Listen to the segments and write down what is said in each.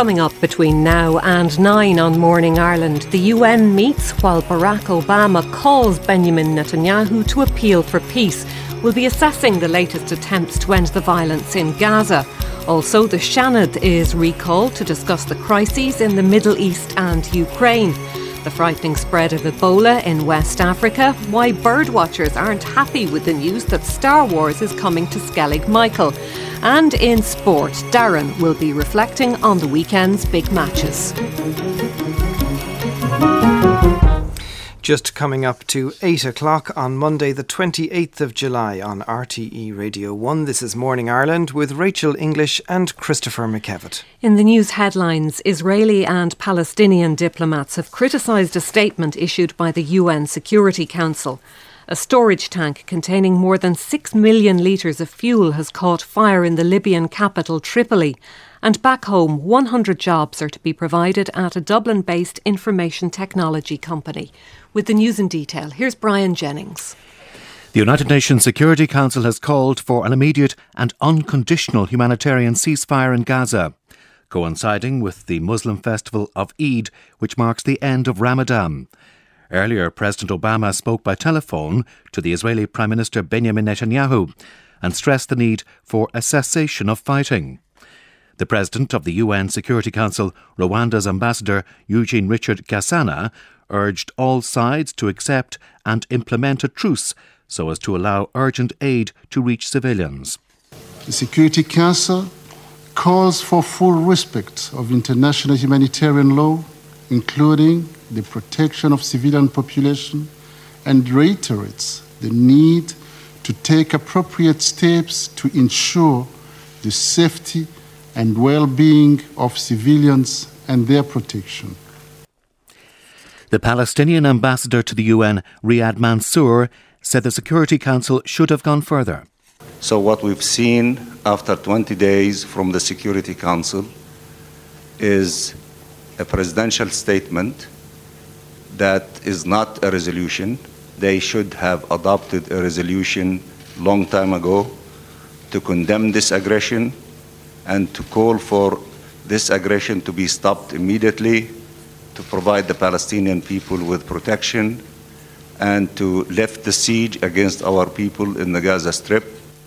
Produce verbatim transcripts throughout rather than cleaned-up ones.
Coming up between now and nine on Morning Ireland, the U N meets while Barack Obama calls Benjamin Netanyahu to appeal for peace. We'll be assessing the latest attempts to end the violence in Gaza. Also, the Seanad is recalled to discuss the crises in the Middle East and Ukraine. The frightening spread of Ebola in West Africa, why birdwatchers aren't happy with the news that Star Wars is coming to Skellig Michael. And in sport, Darren will be reflecting on the weekend's big matches. Just coming up to eight o'clock on Monday the twenty-eighth of July on R T E Radio one. This is Morning Ireland with Rachel English and Christopher McKevitt. In the news headlines, Israeli and Palestinian diplomats have criticised a statement issued by the U N Security Council. A storage tank containing more than six million litres of fuel has caught fire in the Libyan capital Tripoli. And back home, one hundred jobs are to be provided at a Dublin-based information technology company. With the news in detail, here's Brian Jennings. The United Nations Security Council has called for an immediate and unconditional humanitarian ceasefire in Gaza, coinciding with the Muslim festival of Eid, which marks the end of Ramadan. Earlier, President Obama spoke by telephone to the Israeli Prime Minister Benjamin Netanyahu and stressed the need for a cessation of fighting. The President of the U N Security Council, Rwanda's Ambassador Eugene Richard Gasana, urged all sides to accept and implement a truce so as to allow urgent aid to reach civilians. The Security Council calls for full respect of international humanitarian law, including the protection of civilian population, and reiterates the need to take appropriate steps to ensure the safety and well-being of civilians and their protection. The Palestinian ambassador to the U N, Riyad Mansour, said the Security Council should have gone further. So what we've seen after twenty days from the Security Council is a presidential statement that is not a resolution. They should have adopted a resolution long time ago to condemn this aggression and to call for this aggression to be stopped immediately, to provide the Palestinian people with protection, and to lift the siege against our people in the Gaza Strip.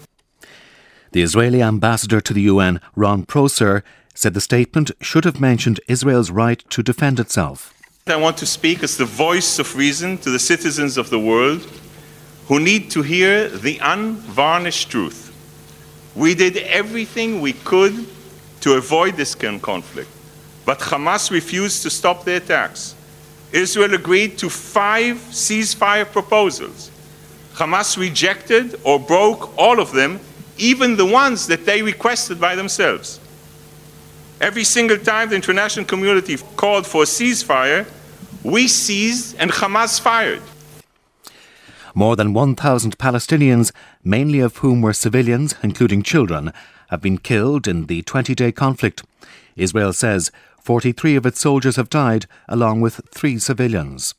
The Israeli ambassador to the U N, Ron Prosser, said the statement should have mentioned Israel's right to defend itself. I want to speak as the voice of reason to the citizens of the world who need to hear the unvarnished truth. We did everything we could to avoid this conflict, but Hamas refused to stop the attacks. Israel agreed to five ceasefire proposals. Hamas rejected or broke all of them, even the ones that they requested by themselves. Every single time the international community called for a ceasefire, we seized and Hamas fired. More than one thousand Palestinians, mainly of whom were civilians, including children, have been killed in the twenty-day conflict. Israel says forty-three of its soldiers have died, along with three civilians.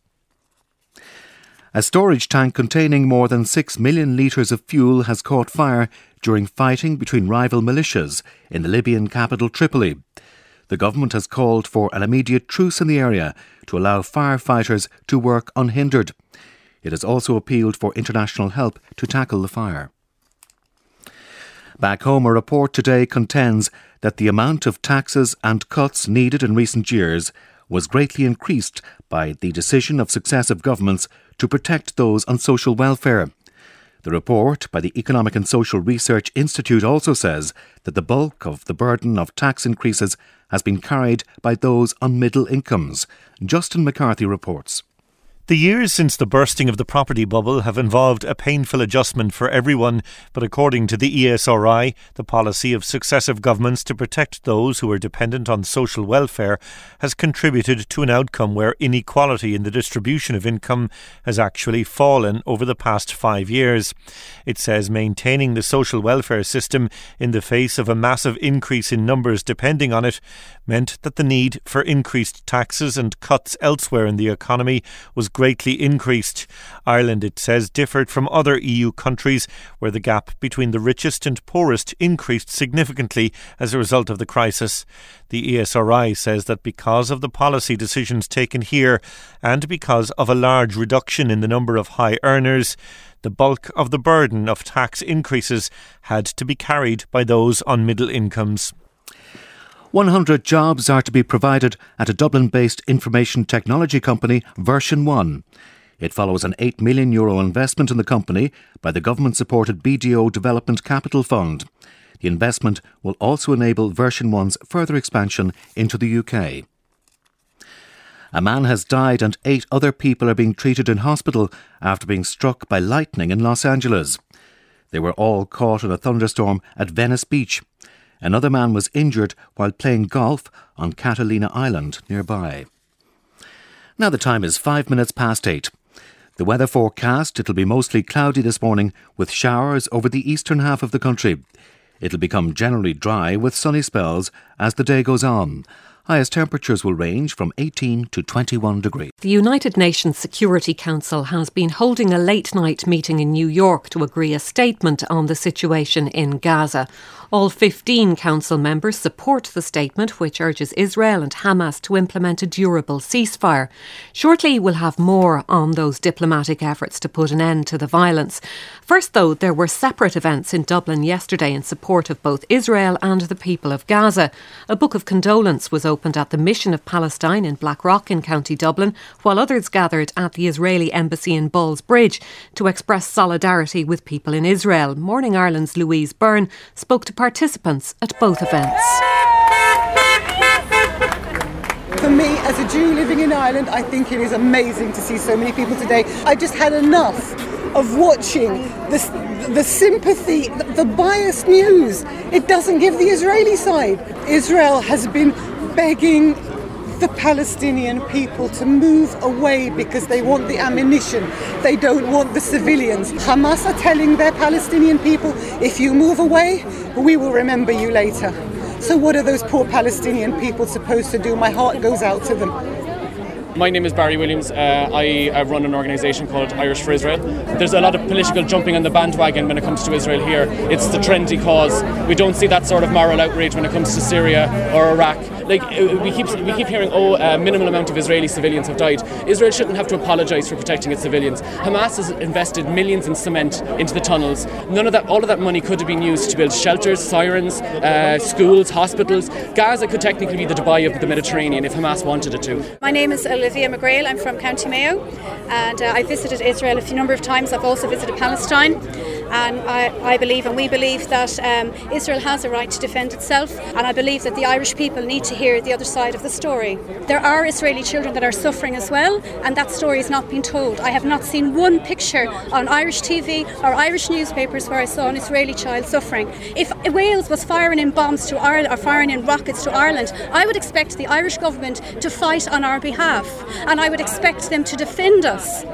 A storage tank containing more than six million litres of fuel has caught fire during fighting between rival militias in the Libyan capital Tripoli. The government has called for an immediate truce in the area to allow firefighters to work unhindered. It has also appealed for international help to tackle the fire. Back home, a report today contends that the amount of taxes and cuts needed in recent years was greatly increased by the decision of successive governments to protect those on social welfare. The report by the Economic and Social Research Institute also says that the bulk of the burden of tax increases has been carried by those on middle incomes. Justin McCarthy reports. The years since the bursting of the property bubble have involved a painful adjustment for everyone, but according to the E S R I, the policy of successive governments to protect those who are dependent on social welfare has contributed to an outcome where inequality in the distribution of income has actually fallen over the past five years. It says maintaining the social welfare system in the face of a massive increase in numbers depending on it meant that the need for increased taxes and cuts elsewhere in the economy was greatly increased. Ireland, it says, differed from other E U countries where the gap between the richest and poorest increased significantly as a result of the crisis. The E S R I says that because of the policy decisions taken here and because of a large reduction in the number of high earners, the bulk of the burden of tax increases had to be carried by those on middle incomes. one hundred jobs are to be provided at a Dublin-based information technology company, Version one. It follows an eight million euro investment in the company by the government-supported B D O Development Capital Fund. The investment will also enable Version one's further expansion into the U K. A man has died and eight other people are being treated in hospital after being struck by lightning in Los Angeles. They were all caught in a thunderstorm at Venice Beach. Another man was injured while playing golf on Catalina Island nearby. Now the time is five minutes past eight. The weather forecast, it'll be mostly cloudy this morning with showers over the eastern half of the country. It'll become generally dry with sunny spells as the day goes on. Highest temperatures will range from eighteen to twenty-one degrees. The United Nations Security Council has been holding a late-night meeting in New York to agree a statement on the situation in Gaza. All fifteen council members support the statement, which urges Israel and Hamas to implement a durable ceasefire. Shortly, we'll have more on those diplomatic efforts to put an end to the violence. First, though, there were separate events in Dublin yesterday in support of both Israel and the people of Gaza. A book of condolence was opened at the Mission of Palestine in Blackrock in County Dublin, while others gathered at the Israeli embassy in Ballsbridge to express solidarity with people in Israel. Morning Ireland's Louise Byrne spoke to participants at both events. For me, as a Jew living in Ireland, I think it is amazing to see so many people today. I just had enough of watching the, the sympathy, the, the biased news. It doesn't give the Israeli side. Israel has been begging the Palestinian people to move away because they want the ammunition. They don't want the civilians. Hamas are telling their Palestinian people, if you move away, we will remember you later. So what are those poor Palestinian people supposed to do? My heart goes out to them. My name is Barry Williams. Uh, I, I run an organisation called Irish for Israel. There's a lot of political jumping on the bandwagon when it comes to Israel here. It's the trendy cause. We don't see that sort of moral outrage when it comes to Syria or Iraq. Like we keep we keep hearing, oh, a minimal amount of Israeli civilians have died. Israel shouldn't have to apologise for protecting its civilians. Hamas has invested millions in cement into the tunnels. None of that, all of that money could have been used to build shelters, sirens, uh, schools, hospitals. Gaza could technically be the Dubai of the Mediterranean if Hamas wanted it to. My name is Olivia McGrail. I'm from County Mayo, and uh, I visited Israel a few number of times. I've also visited Palestine, and I, I believe, and we believe, that um, Israel has a right to defend itself, and I believe that the Irish people need to hear the other side of the story. There are Israeli children that are suffering as well, and that story is not being told. I have not seen one picture on Irish T V or Irish newspapers where I saw an Israeli child suffering. If Wales was firing in bombs to Ireland or firing in rockets to Ireland, I would expect the Irish government to fight on our behalf, and I would expect them to defend us.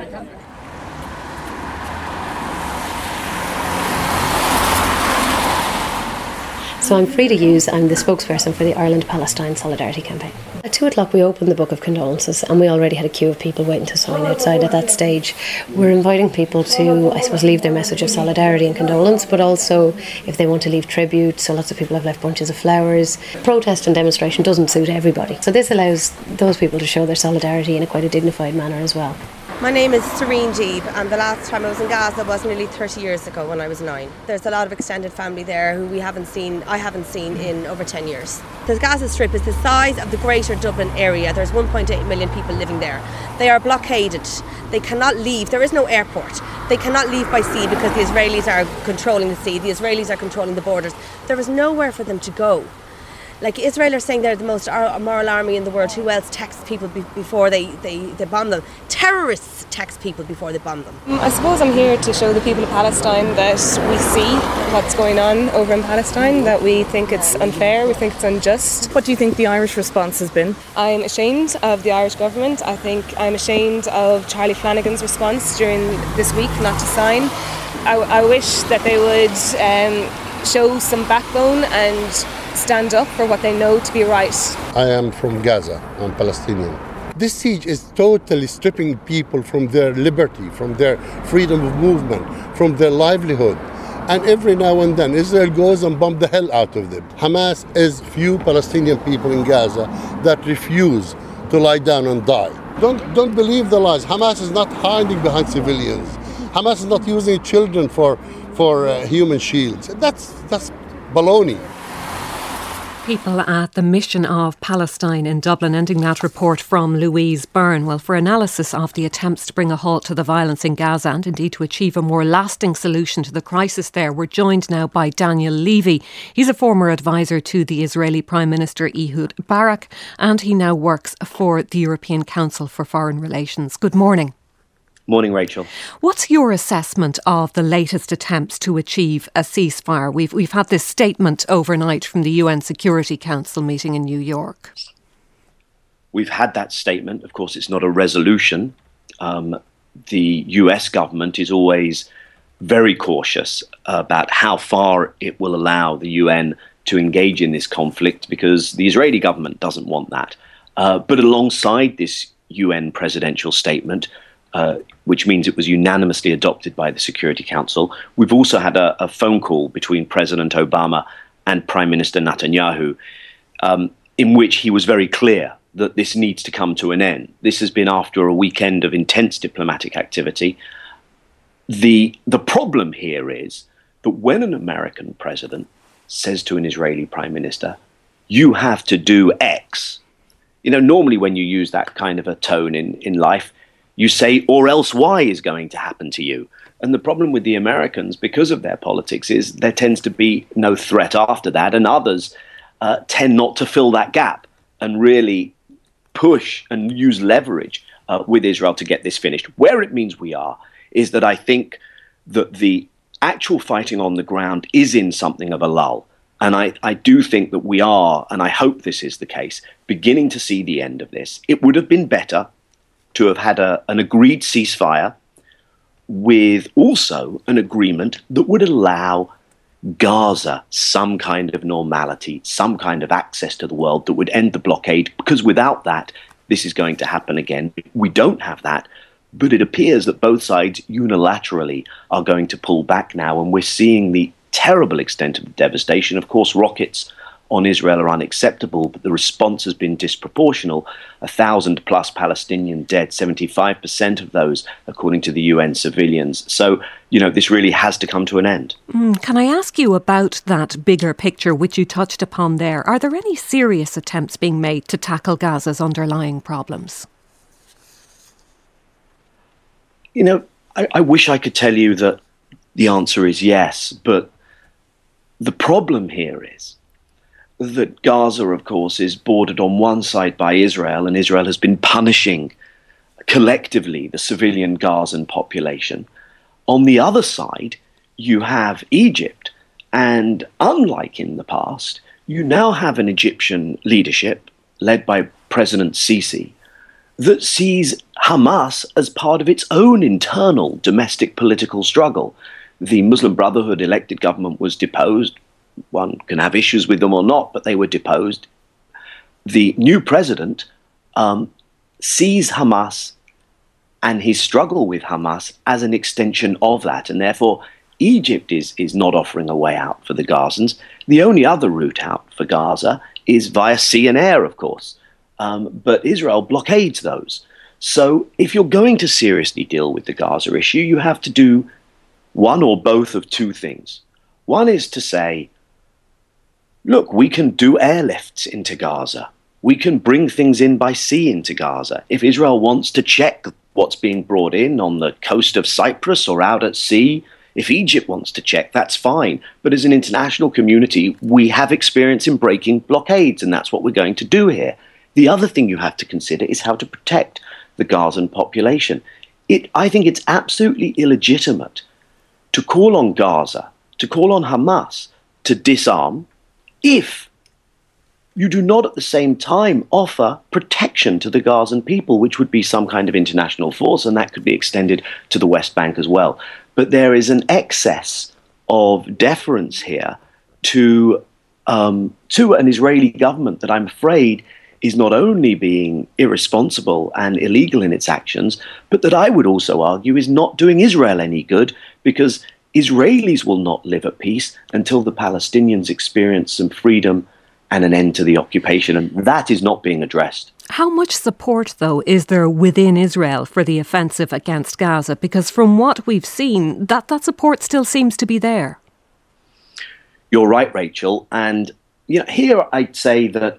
So I'm Frida Hughes, I'm the spokesperson for the Ireland-Palestine Solidarity Campaign. At two o'clock we opened the Book of Condolences, and we already had a queue of people waiting to sign outside at that stage. We're inviting people to, I suppose, leave their message of solidarity and condolence, but also if they want to leave tribute. So lots of people have left bunches of flowers. Protest and demonstration doesn't suit everybody, so this allows those people to show their solidarity in a quite a dignified manner as well. My name is Serene Jeeb, and the last time I was in Gaza was nearly thirty years ago when I was nine. There's a lot of extended family there who we haven't seen, I haven't seen in over ten years. The Gaza Strip is the size of the greater Dublin area. There's one point eight million people living there. They are blockaded. They cannot leave. There is no airport. They cannot leave by sea because the Israelis are controlling the sea. The Israelis are controlling the borders. There is nowhere for them to go. Like Israel are saying they're the most moral army in the world. Who else texts people be- before they, they, they bomb them? Terrorists text people before they bomb them. I suppose I'm here to show the people of Palestine that we see what's going on over in Palestine, that we think it's unfair, we think it's unjust. What do you think the Irish response has been? I'm ashamed of the Irish government. I think I'm ashamed of Charlie Flanagan's response during this week not to sign. I, I wish that they would um, show some backbone and stand up for what they know to be right. I am from Gaza. I'm Palestinian. This siege is totally stripping people from their liberty, from their freedom of movement, from their livelihood. And every now and then, Israel goes and bombs the hell out of them. Hamas is few Palestinian people in Gaza that refuse to lie down and die. Don't, don't believe the lies. Hamas is not hiding behind civilians. Hamas is not using children for, for uh, human shields. That's, that's baloney. People at the Mission of Palestine in Dublin, ending that report from Louise Byrne. Well, for analysis of the attempts to bring a halt to the violence in Gaza and indeed to achieve a more lasting solution to the crisis there, we're joined now by Daniel Levy. He's a former advisor to the Israeli Prime Minister Ehud Barak, and he now works for the European Council for Foreign Relations. Good morning. Morning, Rachel. What's your assessment of the latest attempts to achieve a ceasefire? We've we've had this statement overnight from the U N Security Council meeting in New York. We've had that statement. Of course, it's not a resolution. Um, the U S government is always very cautious about how far it will allow the U N to engage in this conflict because the Israeli government doesn't want that. Uh, but alongside this U N presidential statement, Uh, which means it was unanimously adopted by the Security Council, we've also had a, a phone call between President Obama and Prime Minister Netanyahu, um, in which he was very clear that this needs to come to an end. This has been after a weekend of intense diplomatic activity. The, the problem here is that when an American president says to an Israeli Prime Minister, you have to do X, you know, normally when you use that kind of a tone in, in life, you say, or else Y is going to happen to you. And the problem with the Americans, because of their politics, is there tends to be no threat after that, and others uh, tend not to fill that gap and really push and use leverage uh, with Israel to get this finished. Where it means we are is that I think that the actual fighting on the ground is in something of a lull. And I, I do think that we are, and I hope this is the case, beginning to see the end of this. It would have been better to have had a, an agreed ceasefire with also an agreement that would allow Gaza some kind of normality, some kind of access to the world that would end the blockade, because without that, this is going to happen again. We don't have that, but it appears that both sides unilaterally are going to pull back now, and we're seeing the terrible extent of the devastation. Of course, rockets on Israel are unacceptable, but the response has been disproportional. A thousand plus Palestinian dead, seventy-five percent of those, according to the U N, civilians. So, you know, this really has to come to an end. Mm, can I ask you about that bigger picture, which you touched upon there? Are there any serious attempts being made to tackle Gaza's underlying problems? You know, I, I wish I could tell you that the answer is yes, but the problem here is that Gaza, of course, is bordered on one side by Israel, and Israel has been punishing collectively the civilian Gazan population. On the other side, you have Egypt, and unlike in the past, you now have an Egyptian leadership led by President Sisi that sees Hamas as part of its own internal domestic political struggle. The Muslim Brotherhood elected government was deposed. One can have issues with them or not, but they were deposed. The new president um, sees Hamas and his struggle with Hamas as an extension of that, and therefore Egypt is, is not offering a way out for the Gazans. The only other route out for Gaza is via sea and air, of course, um, but Israel blockades those. So if you're going to seriously deal with the Gaza issue, you have to do one or both of two things. One is to say, look, we can do airlifts into Gaza. We can bring things in by sea into Gaza. If Israel wants to check what's being brought in on the coast of Cyprus or out at sea, if Egypt wants to check, that's fine. But as an international community, we have experience in breaking blockades, and that's what we're going to do here. The other thing you have to consider is how to protect the Gazan population. It, I think it's absolutely illegitimate to call on Gaza, to call on Hamas to disarm, if you do not at the same time offer protection to the Gazan people, which would be some kind of international force, and that could be extended to the West Bank as well. But there is an excess of deference here to, um, to an Israeli government that I'm afraid is not only being irresponsible and illegal in its actions, but that I would also argue is not doing Israel any good, because Israelis will not live at peace until the Palestinians experience some freedom and an end to the occupation, and that is not being addressed. How much support, though, is there within Israel for the offensive against Gaza? Because from what we've seen, that, that support still seems to be there. You're right, Rachel. And you know, here I'd say that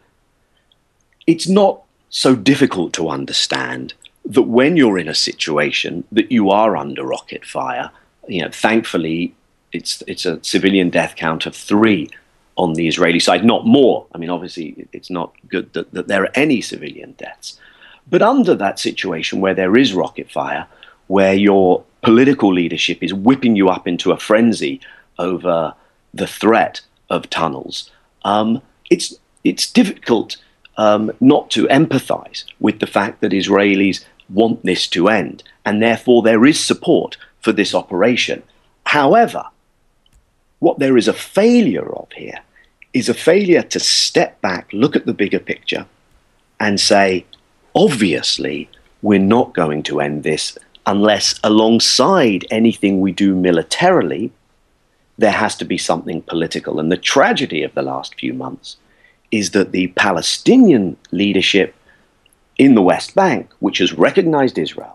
it's not so difficult to understand that when you're in a situation that you are under rocket fire, you know, thankfully it's it's a civilian death count of three on the Israeli side, not more. I mean, obviously, it's not good that, that there are any civilian deaths. But under that situation where there is rocket fire, where your political leadership is whipping you up into a frenzy over the threat of tunnels, um, it's it's difficult um, not to empathize with the fact that Israelis want this to end, and therefore there is support for this operation. However, what there is a failure of here is a failure to step back, look at the bigger picture, and say, obviously, we're not going to end this unless, alongside anything we do militarily, there has to be something political. And the tragedy of the last few months is that the Palestinian leadership in the West Bank, which has recognized Israel,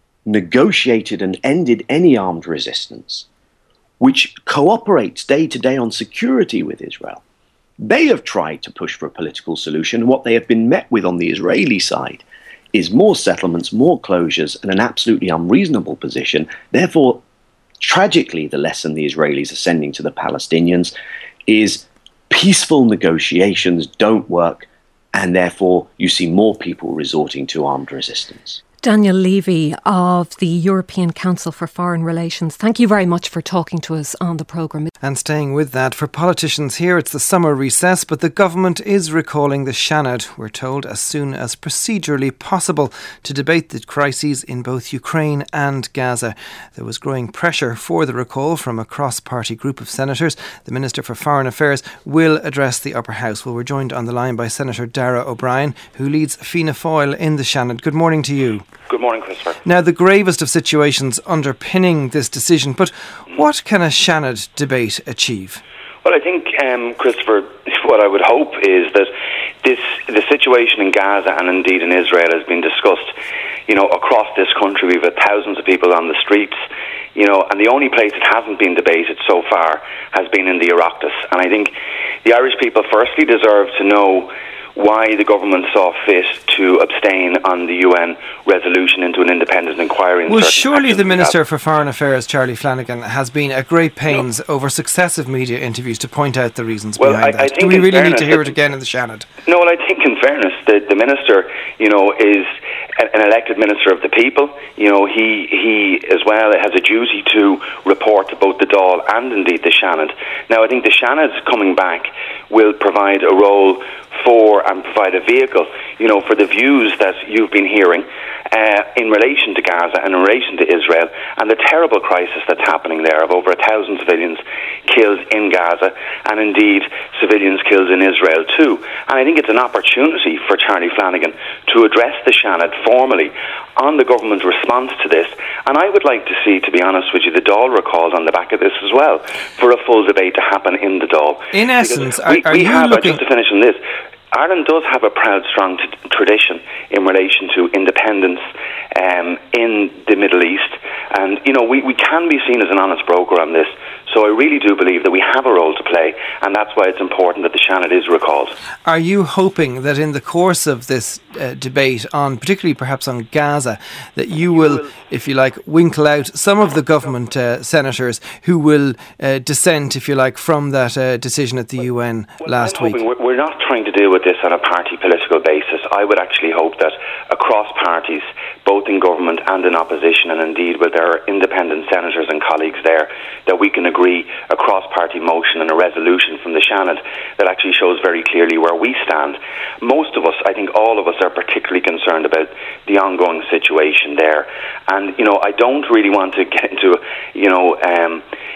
negotiated and ended any armed resistance, which cooperates day to day on security with Israel. They have tried to push for a political solution. What they have been met with on the Israeli side is more settlements, more closures, and an absolutely unreasonable position. Therefore, tragically, the lesson the Israelis are sending to the Palestinians is peaceful negotiations don't work, and therefore you see more people resorting to armed resistance. Daniel Levy of the European Council for Foreign Relations, thank you very much for talking to us on the programme. And staying with that, for politicians here, it's the summer recess, but the government is recalling the Seanad, we're told, as soon as procedurally possible to debate the crises in both Ukraine and Gaza. There was growing pressure for the recall from a cross-party group of senators. The Minister for Foreign Affairs will address the upper house. Well, we're joined on the line by Senator Darragh O'Brien, who leads Fianna Fáil in the Seanad. Good morning to you. Good morning, Christopher. Now, the gravest of situations underpinning this decision, but what can a Seanad debate achieve? Well, I think, um, Christopher, what I would hope is that this the situation in Gaza and indeed in Israel has been discussed, you know, across this country. We've had thousands of people on the streets, you know, and the only place it hasn't been debated so far has been in the Oireachtas. And I think the Irish people firstly deserve to know why the government saw fit to abstain on the U N resolution into an independent inquiry. Well, surely the Minister for Foreign Affairs, Charlie Flanagan, has been at great pains no. over successive media interviews to point out the reasons well, behind I, that. I Do we really need to hear it again in the Seanad? No, well, I think in fairness, the, the Minister, you know, is an elected Minister of the people. You know, he, he as well has a duty to report to both the Dáil and indeed the Seanad. Now, I think the Seanad coming back will provide a role for and provide a vehicle, you know, for the views that you've been hearing uh, in relation to Gaza and in relation to Israel and the terrible crisis that's happening there of over a thousand civilians killed in Gaza and indeed civilians killed in Israel too. And I think it's an opportunity for Charlie Flanagan to address the Seanad formally on the government's response to this. And I would like to see, to be honest with you, the Dáil recalls on the back of this as well, for a full debate to happen in the Dáil. In essence, we, are, are we you have, looking... just to finish on this, Ireland does have a proud, strong t- tradition in relation to independence um, in the Middle East. And, you know, we, we can be seen as an honest broker on this. So I really do believe that we have a role to play, and that's why it's important that the Seanad is recalled. Are you hoping that in the course of this uh, debate, on particularly perhaps on Gaza, that you will, if you like, winkle out some of the government uh, senators who will uh, dissent, if you like, from that uh, decision at the U N well, last I'm week? We're, we're not trying to deal with this on a party political basis. I would actually hope that across parties, both in government and in opposition, and indeed with our independent senators and colleagues there, that we can agree a cross-party motion and a resolution from the Seanad that actually shows very clearly where we stand. Most of us, I think all of us, are particularly concerned about the ongoing situation there. And, you know, I don't really want to get into, you know, um,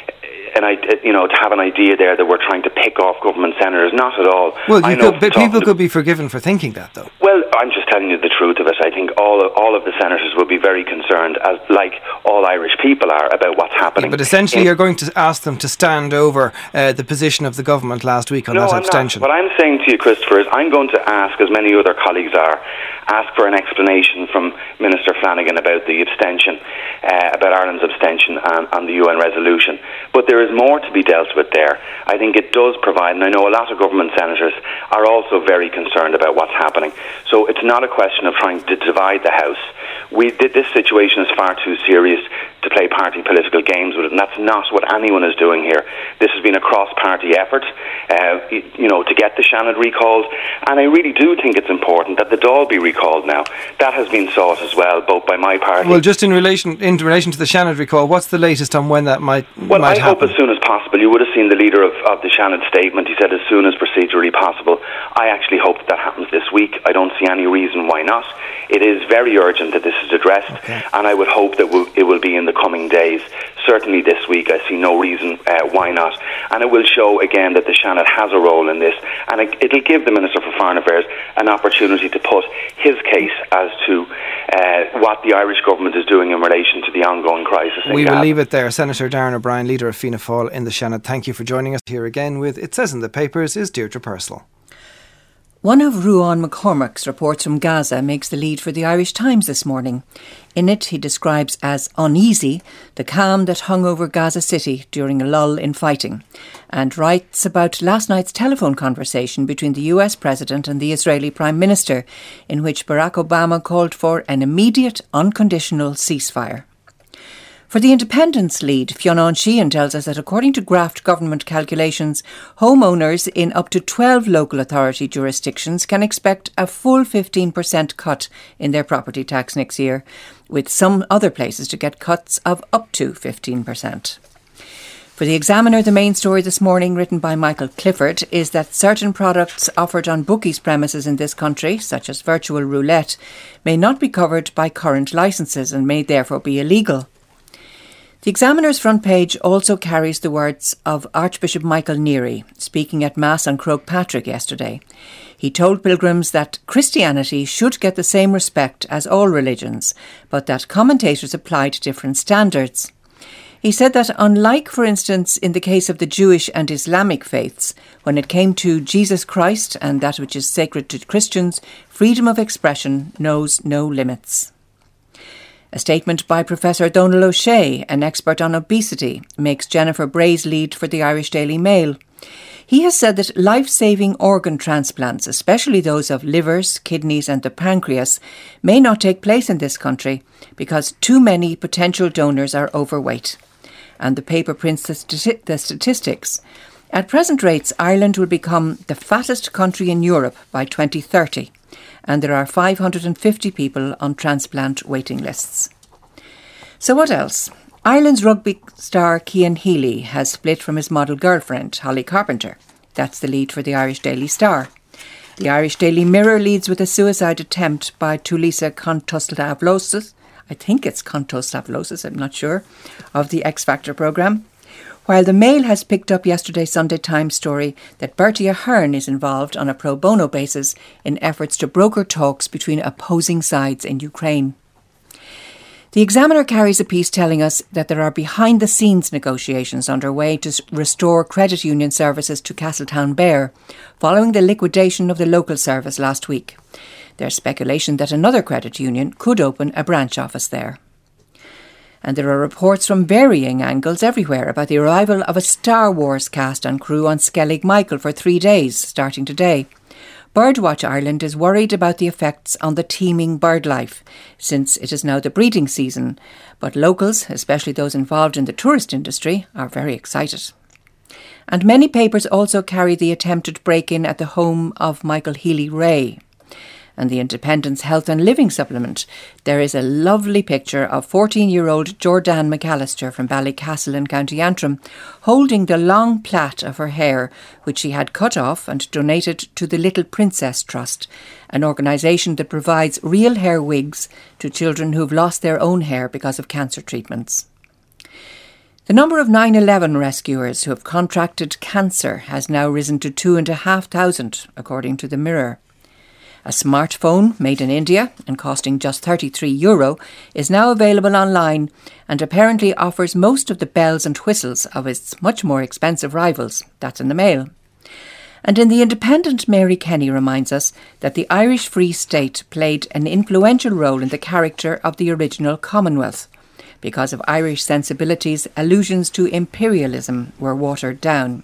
an idea, you know, to have an idea there that we're trying to pick off government senators. Not at all. Well, I you know could, but people could be forgiven for thinking that, though. Well, I'm just telling you the truth of it. I think all of, all of the senators will be very concerned, as like all Irish people are, about what's happening. Yeah, but essentially, In, you're going to ask them to stand over uh, the position of the government last week on no, that I'm abstention. Not. What I'm saying to you, Christopher, is I'm going to ask, as many other colleagues are, ask for an explanation from Minister Flanagan about the abstention, uh, about Ireland's abstention on, on the U N resolution. But there is more to be dealt with there. I think it does provide, and I know a lot of government senators are also very concerned about what's happening. So it's not a question of trying to divide the House. We did this situation is far too serious to play party political games with it, and that's not what anyone is doing here. This has been a cross-party effort, uh, you know, to get the Shannon recalled, and I really do think it's important that the Dáil be recalled now. That has been sought as well, both by my party. Well, just in relation in relation to the Shannon recall, what's the latest on when that might Well, might I happen? hope as soon as possible. You would have seen the leader of, of the Shannon statement. He said as soon as procedurally possible. I actually hope that, that happens this week. I don't see any reason why not. It is very urgent that this is addressed, okay. and I would hope that we'll, it will be in the coming days. Certainly this week, I see no reason uh, why not. And it will show again that the Shannon has a role in this, and it, it'll give the Minister for Foreign Affairs an opportunity to put his case as to uh, what the Irish government is doing in relation to the ongoing crisis. We will Gaza. Leave it there. Senator Darren O'Brien, leader of Fianna Fáil in the Shannon, thank you for joining us here again with It Says in the Papers is Deirdre Purcell. One of Ruan McCormack's reports from Gaza makes the lead for the Irish Times this morning. In it, he describes as uneasy the calm that hung over Gaza City during a lull in fighting, and writes about last night's telephone conversation between the U S President and the Israeli Prime Minister, in which Barack Obama called for an immediate, unconditional ceasefire. For the Independence lead, Fionn Sheehan tells us that according to Graft government calculations, homeowners in up to twelve local authority jurisdictions can expect a full fifteen percent cut in their property tax next year, with some other places to get cuts of up to fifteen percent. For the Examiner, the main story this morning, written by Michael Clifford, is that certain products offered on bookies' premises in this country, such as virtual roulette, may not be covered by current licences and may therefore be illegal. The Examiner's front page also carries the words of Archbishop Michael Neary, speaking at Mass on Croagh Patrick yesterday. He told pilgrims that Christianity should get the same respect as all religions, but that commentators applied different standards. He said that unlike, for instance, in the case of the Jewish and Islamic faiths, when it came to Jesus Christ and that which is sacred to Christians, freedom of expression knows no limits. A statement by Professor Donal O'Shea, an expert on obesity, makes Jennifer Bray's lead for the Irish Daily Mail. He has said that life-saving organ transplants, especially those of livers, kidneys and the pancreas, may not take place in this country because too many potential donors are overweight. And the paper prints the, stati- the statistics. At present rates, Ireland will become the fattest country in Europe by twenty thirty. And there are five hundred fifty people on transplant waiting lists. So what else? Ireland's rugby star Cian Healy has split from his model girlfriend, Holly Carpenter. That's the lead for the Irish Daily Star. The Irish Daily Mirror leads with a suicide attempt by Tulisa Kontoslavlosis, I think it's Kontoslavlosis, I'm not sure, of the X Factor programme. While the Mail has picked up yesterday's Sunday Times story that Bertie Ahern is involved on a pro bono basis in efforts to broker talks between opposing sides in Ukraine. The Examiner carries a piece telling us that there are behind-the-scenes negotiations underway to restore credit union services to Castletownbere, following the liquidation of the local service last week. There's speculation that another credit union could open a branch office there. And there are reports from varying angles everywhere about the arrival of a Star Wars cast and crew on Skellig Michael for three days, starting today. Birdwatch Ireland is worried about the effects on the teeming bird life, since it is now the breeding season, but locals, especially those involved in the tourist industry, are very excited. And many papers also carry the attempted break-in at the home of Michael Healy-Rae. And the Independent's Health and Living supplement, there is a lovely picture of fourteen-year-old Jordan McAllister from Ballycastle in County Antrim holding the long plait of her hair, which she had cut off and donated to the Little Princess Trust, an organisation that provides real hair wigs to children who've lost their own hair because of cancer treatments. The number of nine eleven rescuers who have contracted cancer has now risen to two and a half thousand, according to the Mirror. A smartphone made in India and costing just thirty-three euro is now available online and apparently offers most of the bells and whistles of its much more expensive rivals. That's in the Mail. And in The Independent, Mary Kenny reminds us that the Irish Free State played an influential role in the character of the original Commonwealth. Because of Irish sensibilities, allusions to imperialism were watered down.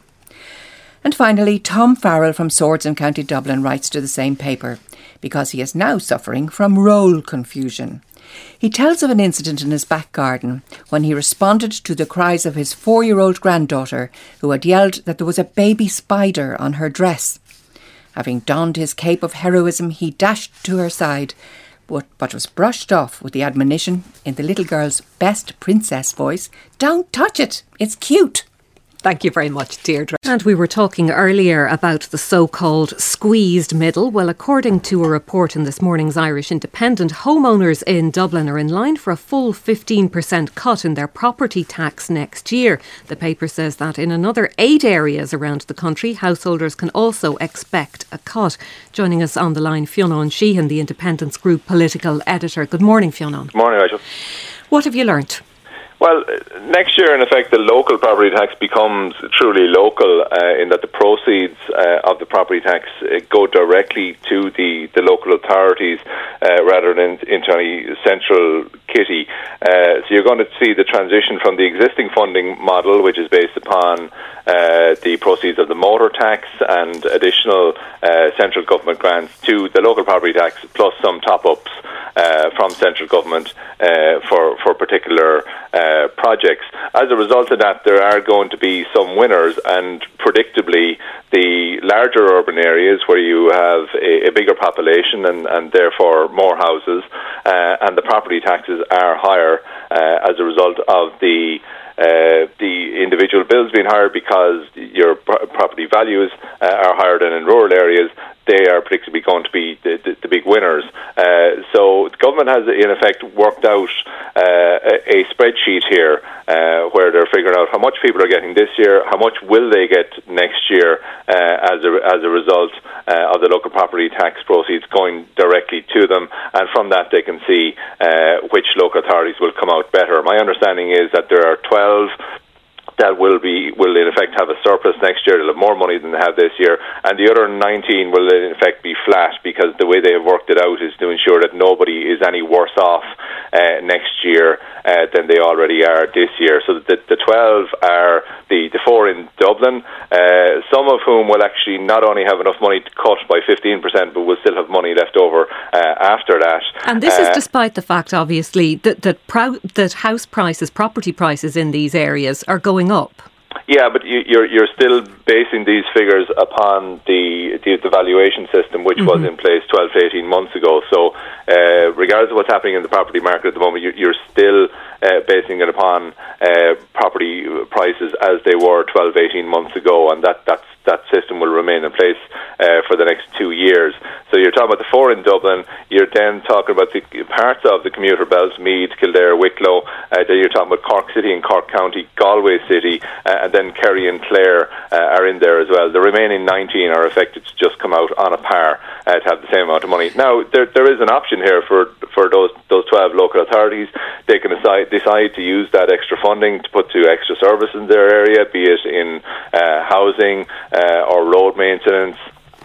And finally, Tom Farrell from Swords in County Dublin writes to the same paper, because he is now suffering from role confusion. He tells of an incident in his back garden when he responded to the cries of his four-year-old granddaughter who had yelled that there was a baby spider on her dress. Having donned his cape of heroism, he dashed to her side, but, but was brushed off with the admonition in the little girl's best princess voice, "Don't touch it, it's cute." Thank you very much, Deirdre. And we were talking earlier about the so-called squeezed middle. Well, according to a report in this morning's Irish Independent, homeowners in Dublin are in line for a full fifteen percent cut in their property tax next year. The paper says that in another eight areas around the country, householders can also expect a cut. Joining us on the line, Fionnan Sheehan, the Independent's Group Political Editor. Good morning, Fionnan. Good morning, Rachel. What have you learnt? Well, next year, in effect, the local property tax becomes truly local uh, in that the proceeds uh, of the property tax uh, go directly to the, the local authorities uh, rather than into any central kitty. Uh, so you're going to see the transition from the existing funding model, which is based upon uh, the proceeds of the motor tax and additional uh, central government grants, to the local property tax plus some top-ups uh, from central government uh, for, for particular uh, projects. As a result of that, there are going to be some winners, and predictably the larger urban areas where you have a, a bigger population and, and therefore more houses uh, and the property taxes are higher uh, as a result of the Uh, the individual bills being higher because your pro- property values uh, are higher than in rural areas. They are predictably going to be the, the, the big winners. Uh, so the government has, in effect, worked out uh, a, a spreadsheet here uh, where they're figuring out how much people are getting this year, how much will they get next year uh, as a as a result uh, of the local property tax proceeds going directly to them, and from that they can see uh, which local authorities will come out better. My understanding is that there are twelve that will be will in effect have a surplus next year. They'll have more money than they have this year, and the other nineteen will in effect be flat, because the way they have worked it out is to ensure that nobody is any worse off uh, next year uh, than they already are this year. So the, the twelve are the, the four in Dublin, uh, some of whom will actually not only have enough money to cut by fifteen percent, but will still have money left over uh, after that. And this uh, is despite the fact, obviously, that that, prou- that house prices, property prices in these areas are going up. Yeah, but you, you're you're still basing these figures upon the the, the valuation system, which mm-hmm. was in place twelve to eighteen months ago. So, uh, regardless of what's happening in the property market at the moment, you're, you're still uh, basing it upon uh, property prices as they were twelve, eighteen months ago, and that that's that system will remain in place uh, for the next two years. So you're talking about the four in Dublin. You're then talking about the parts of the commuter belts: Meath, Kildare, Wicklow. Uh, then you're talking about Cork City and Cork County, Galway City, uh, and then Kerry and Clare uh, are in there as well. The remaining nineteen are affected to just come out on a par uh, to have the same amount of money. Now, there there is an option here for for those those twelve local authorities. They can decide decide to use that extra funding to put to extra service in their area, be it in uh, housing uh, or road maintenance,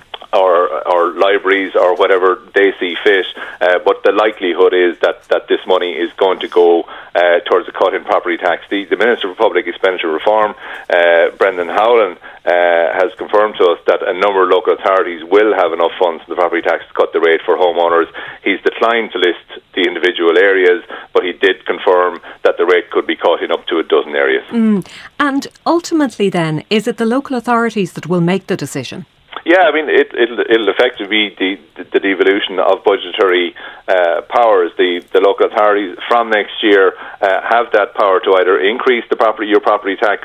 or or libraries, or whatever they see fit, uh, but the likelihood is that, that this money is going to go uh, towards a cut in property tax. The, the Minister for Public Expenditure Reform, uh, Brendan Howlin, uh, has confirmed to us that a number of local authorities will have enough funds in the property tax to cut the rate for homeowners. He's declined to list the individual areas, but he did confirm that the rate could be cut in up to a dozen areas. Mm. And ultimately then, is it the local authorities that will make the decision? Yeah, I mean, it, it'll, it'll effectively be the, the devolution of budgetary uh, powers. The, the local authorities from next year uh, have that power to either increase the property your property tax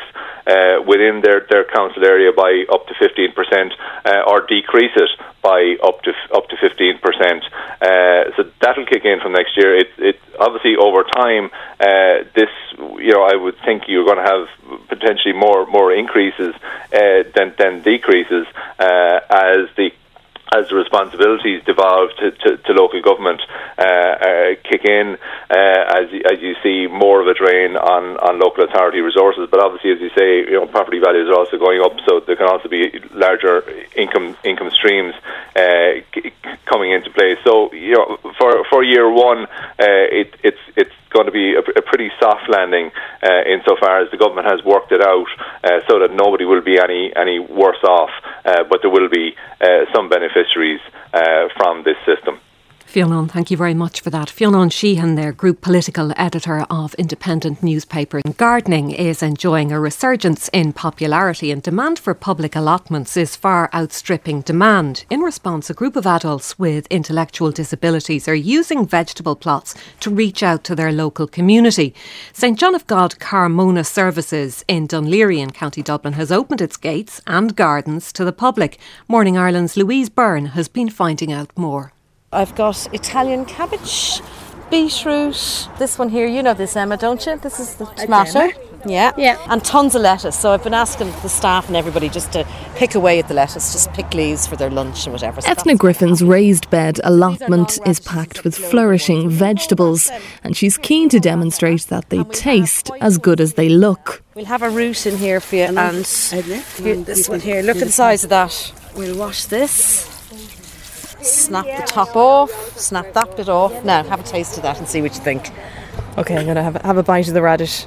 uh, within their, their council area by up to fifteen percent uh, or decrease it by up to up to fifteen percent. Uh, so that'll kick in from next year. It, it obviously over time, uh, this you know I would think you're going to have potentially more more increases uh, than than decreases uh, as the as the responsibilities devolve to, to, to local government uh, uh, kick in, uh, as as you see more of a drain on, on local authority resources. But obviously, as you say, you know, property values are also going up, so there can also be larger income income streams uh, c- coming into play. So, you know, for for year one, uh, it, it's it's going to be a, a pretty soft landing uh, insofar as the government has worked it out uh, so that nobody will be any any worse off, uh, but there will be uh, some beneficiaries uh, from this system. Fionn, thank you very much for that. Fionn Sheehan there, Group Political Editor of Independent newspaper. Gardening is enjoying a resurgence in popularity, and demand for public allotments is far outstripping demand. In response, a group of adults with intellectual disabilities are using vegetable plots to reach out to their local community. St John of God Carmona Services in Dunleary in County Dublin has opened its gates and gardens to the public. Morning Ireland's Louise Byrne has been finding out more. I've got Italian cabbage, beetroot, this one here, you know this, Emma, don't you? This is the tomato. Yeah. yeah. And tons of lettuce. So I've been asking the staff and everybody just to pick away at the lettuce, just pick leaves for their lunch and whatever. So Ethna Griffin's raised bed allotment is packed with flourishing vegetables, and she's keen to demonstrate that they taste as good as they look. We'll have a root in here for you, and here, this one here, look at the size of that. We'll wash this. Snap the top off, snap that bit off. Now, have a taste of that and see what you think. Okay, I'm going to have a, have a bite of the radish.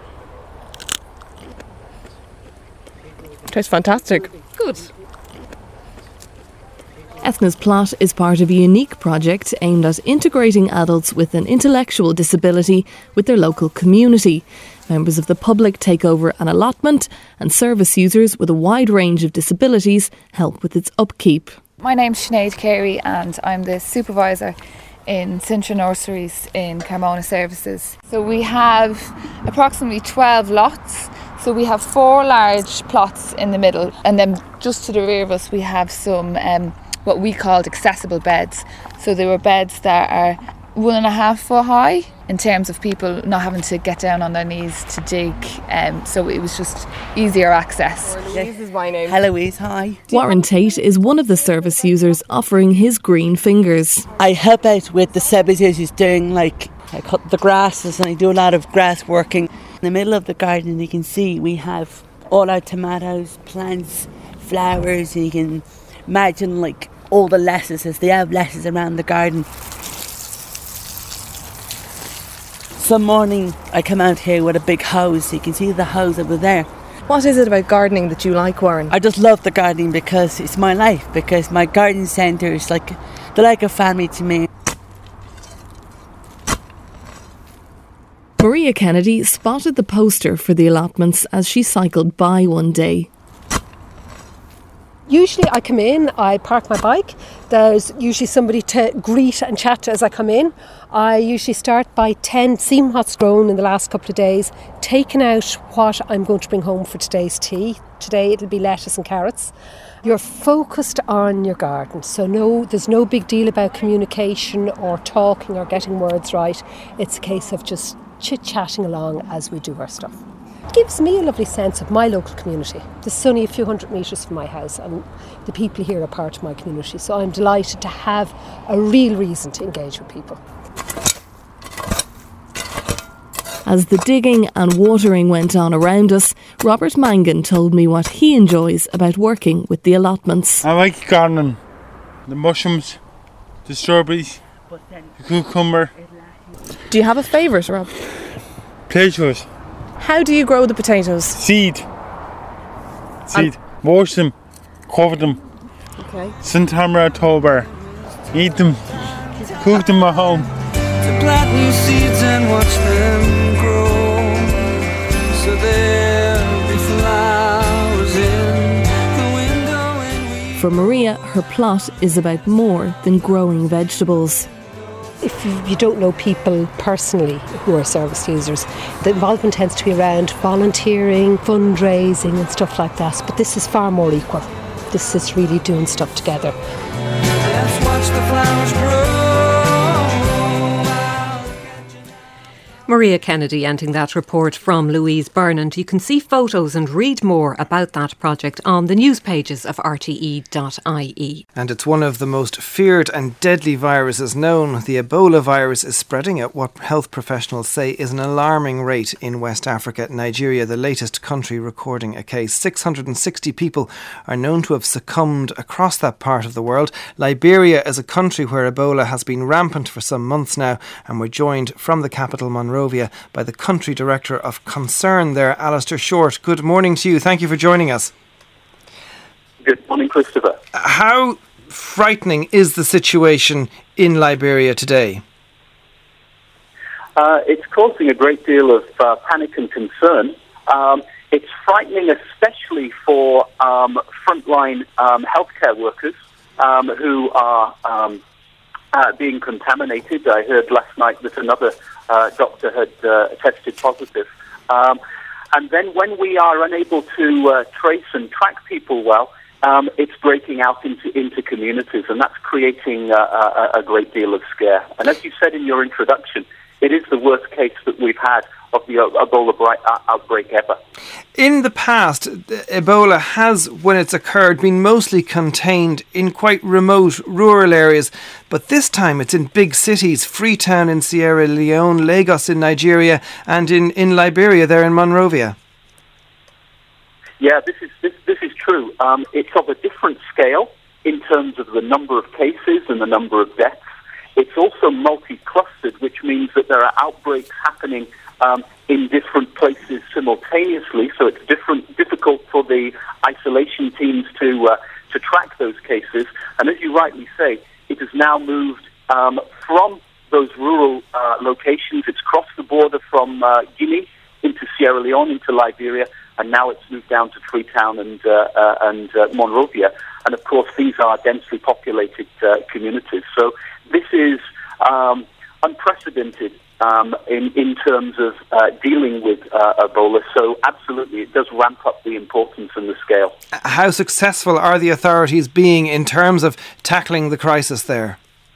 Tastes fantastic. Good. Ethna's plot is part of a unique project aimed at integrating adults with an intellectual disability with their local community. Members of the public take over an allotment, and service users with a wide range of disabilities help with its upkeep. My name's Sinead Carey and I'm the supervisor in Sintra Nurseries in Carmona Services. So we have approximately twelve lots. So we have four large plots in the middle, and then just to the rear of us we have some um, what we called accessible beds. So they were beds that are one and a half foot high in terms of people not having to get down on their knees to dig, um, so it was just easier access. Louise is my name. Eloise, hi. Warren Tate is one of the service users offering his green fingers. I help out with the service users doing, like, I cut the grasses and I do a lot of grass working. In the middle of the garden you can see we have all our tomatoes, plants, flowers, and you can imagine like all the lettuces. They have lettuces around the garden. Some morning I come out here with a big hose. You can see the hose over there. What is it about gardening that you like, Warren? I just love the gardening because it's my life, because my garden centre is like, they're like a family to me. Maria Kennedy spotted the poster for the allotments as she cycled by one day. Usually I come in, I park my bike, there's usually somebody to greet and chat to as I come in. I usually start by ten, seeing what's grown in the last couple of days, taking out what I'm going to bring home for today's tea. Today it'll be lettuce and carrots. You're focused on your garden, so no, there's no big deal about communication or talking or getting words right. It's a case of just chit-chatting along as we do our stuff. It gives me a lovely sense of my local community. This is only a few hundred metres from my house and the people here are part of my community, so I'm delighted to have a real reason to engage with people. As the digging and watering went on around us, Robert Mangan told me what he enjoys about working with the allotments. I like gardening. The mushrooms, the strawberries, the cucumber. Do you have a favourite, Rob? Potatoes. How do you grow the potatoes? Seed. Seed. And wash them, cover them. Okay. September, October. Eat them, cook them at home. To plant new seeds and watch them grow, so there'll be flowers in the window. For Maria, her plot is about more than growing vegetables. if you don't know people personally who are service users, the involvement tends to be around volunteering, fundraising and stuff like that. But this is far more equal. This is really doing stuff together. Let's watch the flowers grow. Maria Kennedy ending that report from Louise Burnand. You can see photos and read more about that project on the news pages of r t e dot i e. And it's one of the most feared and deadly viruses known. The Ebola virus is spreading at what health professionals say is an alarming rate in West Africa. Nigeria, the latest country recording a case. six hundred sixty people are known to have succumbed across that part of the world. Liberia is a country where Ebola has been rampant for some months now, and we're joined from the capital, Monrovia, by the Country Director of Concern there, Alistair Short. Good morning to you. Thank you for joining us. Good morning, Christopher. How frightening is the situation in Liberia today? Uh, it's causing a great deal of uh, panic and concern. Um, it's frightening especially for um, frontline um, healthcare workers um, who are um, uh, being contaminated. I heard last night that another Uh, doctor had uh, tested positive. Um, and then when we are unable to uh, trace and track people well, um, it's breaking out into, into communities, and that's creating uh, a, a great deal of scare. And as you said in your introduction, it is the worst case that we've had of the Ebola outbreak ever. In the past, Ebola has, when it's occurred, been mostly contained in quite remote rural areas, but this time it's in big cities, Freetown in Sierra Leone, Lagos in Nigeria, and in, in Liberia there in Monrovia. Yeah, this is this, this is true. Um, it's of a different scale in terms of the number of cases and the number of deaths. It's also multi-clustered, which means that there are outbreaks happening um, in different places simultaneously, so it's different, difficult for the isolation teams to uh, to track those cases. And as you rightly say, it has now moved um, from those rural uh, locations. It's crossed the border from uh, Guinea into Sierra Leone, into Liberia, and now it's moved down to Freetown and, uh, uh, and uh, Monrovia. And of course, these are densely populated uh, communities. So this is um, unprecedented um, in, in terms of uh, dealing with uh, Ebola. So absolutely, it does ramp up the importance and the scale. How successful are the authorities being in terms of tackling the crisis there?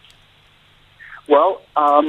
Well, um,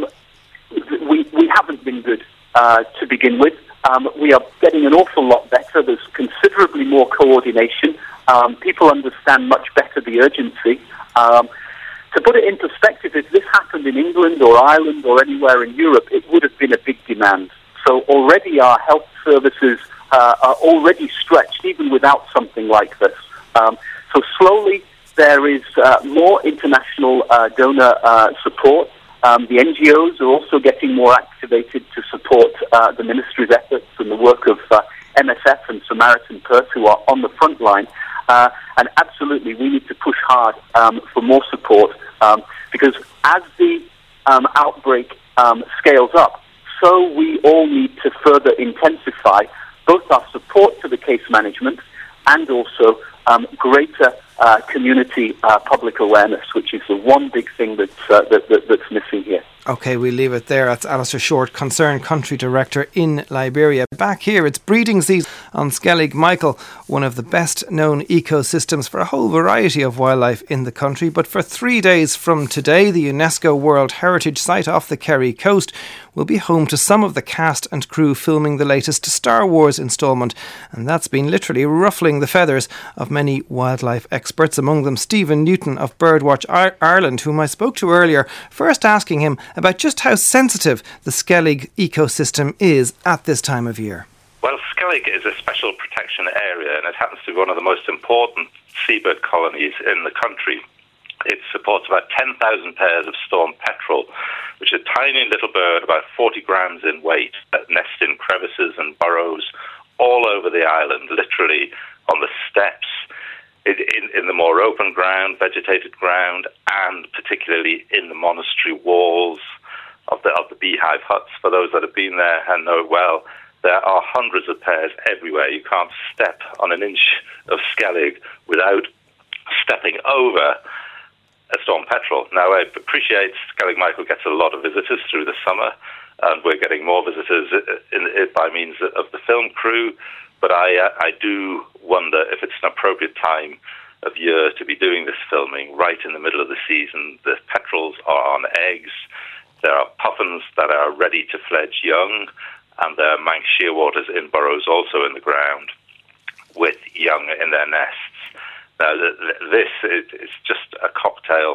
we, we haven't been good uh, to begin with. Um, we are getting an awful lot better. There's considerably more coordination. Um, people understand much better the urgency. Um, to put it in perspective, if this happened in England or Ireland or anywhere in Europe, it would have been a big demand. So already our health services uh, are already stretched, even without something like this. Um, so slowly there is uh, more international uh, donor uh, support. Um, the N G Os are also getting more activated to support uh, the ministry's efforts and the work of uh, M S F and Samaritan Purse, who are on the front line. Uh, and absolutely, we need to push hard um, for more support um, because as the um, outbreak um, scales up, so we all need to further intensify both our support to the case management and also um, greater uh, community uh, public awareness, which is the one big thing that's, uh, that, that, that's missing here. OK, we'll leave it there. That's Alistair Short, Concern Country Director in Liberia. Back here, it's breeding season on Skellig Michael, one of the best known ecosystems for a whole variety of wildlife in the country. But for three days from today, the UNESCO World Heritage Site off the Kerry coast will be home to some of the cast and crew filming the latest Star Wars instalment. And that's been literally ruffling the feathers of many wildlife experts, among them Stephen Newton of Birdwatch Ireland, whom I spoke to earlier, first asking him about just how sensitive the Skellig ecosystem is at this time of year. Well, Skellig is a special protection area, and it happens to be one of the most important seabird colonies in the country. It supports about ten thousand pairs of storm petrel, which is a tiny little bird, about forty grams in weight, that nests in crevices and burrows all over the island, literally on the steps, in, in, in the more open ground, vegetated ground, and particularly in the monastery walls of the, of the beehive huts. For those that have been there and know it well, there are hundreds of pairs everywhere. You can't step on an inch of Skellig without stepping over a storm petrel. Now, I appreciate Gaelic Michael gets a lot of visitors through the summer, and we're getting more visitors in, in, by means of the film crew, but I, uh, I do wonder if it's an appropriate time of year to be doing this filming right in the middle of the season. The petrels are on eggs. There are puffins that are ready to fledge young, and there are Manx shearwaters in burrows also in the ground with young in their nests. Now, this is just a cocktail,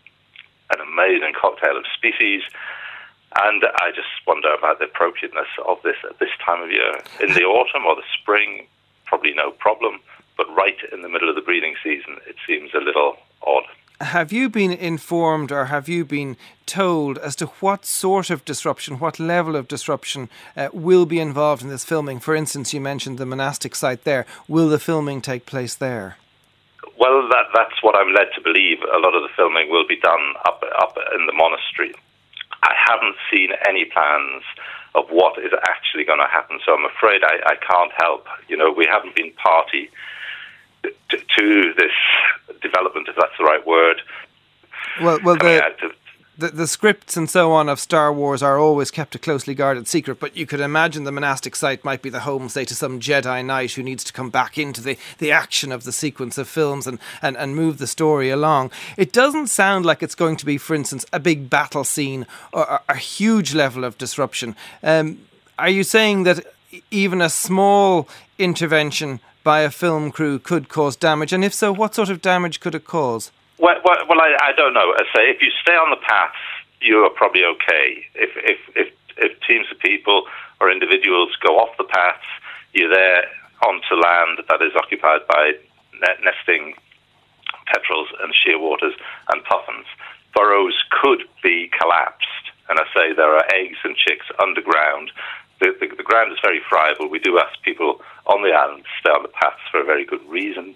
an amazing cocktail of species, and I just wonder about the appropriateness of this at this time of year. In the autumn or the spring, probably no problem, but right in the middle of the breeding season, it seems a little odd. Have you been informed or have you been told as to what sort of disruption, what level of disruption uh, will be involved in this filming? For instance, you mentioned the monastic site there. Will the filming take place there? Well, that, that's what I'm led to believe. A lot of the filming will be done up, up in the monastery. I haven't seen any plans of what is actually going to happen, so I'm afraid I, I can't help. You know, we haven't been party to, to this development, if that's the right word. Well, well, the, the the scripts and so on of Star Wars are always kept a closely guarded secret, but you could imagine the monastic site might be the home, say, to some Jedi Knight who needs to come back into the, the action of the sequence of films and, and, and move the story along. It doesn't sound like it's going to be, for instance, a big battle scene or a, a huge level of disruption. Um, are you saying that even a small intervention by a film crew could cause damage? And if so, what sort of damage could it cause? Well, well, well I, I don't know. I say if you stay on the paths, you are probably okay. If, if if if teams of people or individuals go off the paths, you're there onto land that is occupied by net nesting petrels and shearwaters and puffins. Burrows could be collapsed, and I say there are eggs and chicks underground. The, the, the ground is very friable. We do ask people on the island to stay on the paths for a very good reason.